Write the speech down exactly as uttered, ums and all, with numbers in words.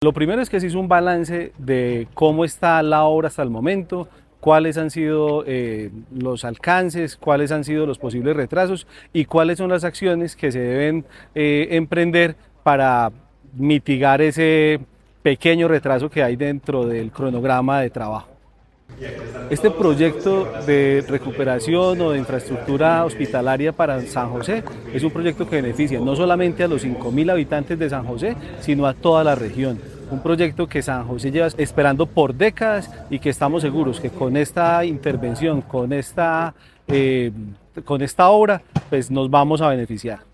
Lo primero es que se hizo un balance de cómo está la obra hasta el momento, cuáles han sido eh, los alcances, cuáles han sido los posibles retrasos y cuáles son las acciones que se deben eh, emprender para mitigar ese pequeño retraso que hay dentro del cronograma de trabajo. Este proyecto de recuperación o de infraestructura hospitalaria para San José es un proyecto que beneficia no solamente a los cinco mil habitantes de San José, sino a toda la región. Un proyecto que San José lleva esperando por décadas y que estamos seguros que con esta intervención, con esta, eh, con esta obra, pues nos vamos a beneficiar.